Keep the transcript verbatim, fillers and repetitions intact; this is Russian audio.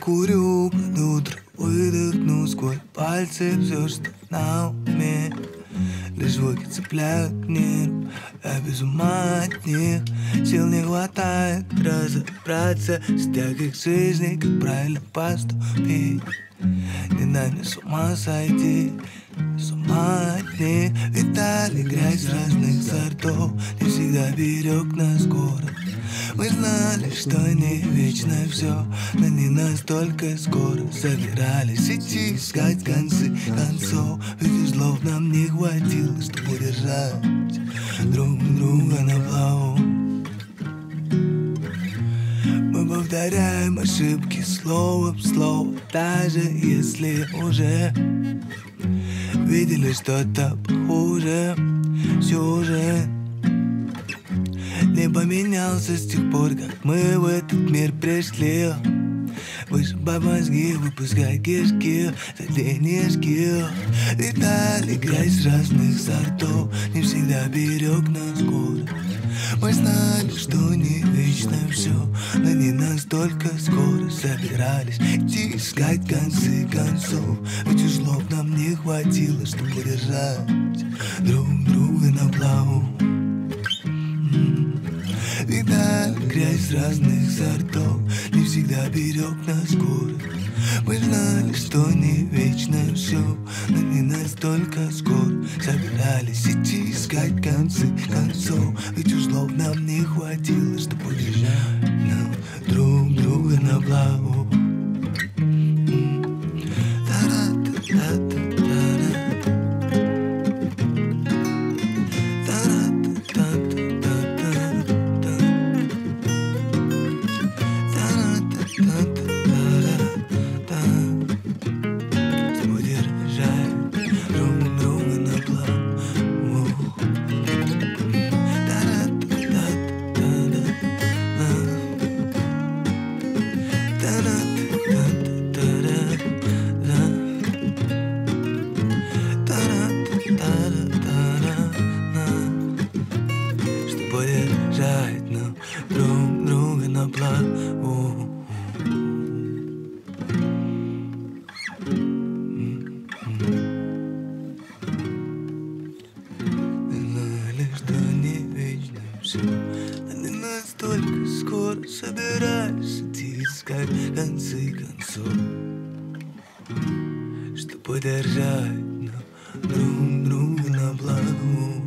Закурю под утро, выдохну сквозь пальцы все, что на уме. Лишь звуки цепляют нерв, я без ума от них. Сил не хватает разобраться с тягой к жизни, как правильно поступить. Не дай мне с ума сойти, с ума от них. Витали грязь разных сортов, не всегда берег нас город. Мы знали, что не вечно все, но не настолько скоро. Собирались идти, искать концы концов, ведь узлов нам не хватило, чтобы держать друг друга на плаву. Мы повторяем ошибки слово в слово, даже если уже видели что-то похуже. Все же не поменялся с тех пор, как мы в этот мир пришли. Вышибать мозги, выпускать кишки за денежки. Витали грязь разных сортов, не всегда берег нас город. Мы знали, что не вечно все, но не настолько скоро. Собирались идти, искать концы концов, ведь узлов нам не хватило, чтобы держать друг друга на плаву. Видали грязь разных сортов, не всегда берег нас город. Мы знали, что не вечно все, но не настолько скоро. Собирались идти, искать концы концов, ведь узлов нам не хватило, чтобы держать нам друг друга на плаву. Подержать нам друг друга на плаву. Знали, что не вечно все, но не настолько скоро. Собираюсь идти, искать концы концов, что подержать нам друг друга на плаву.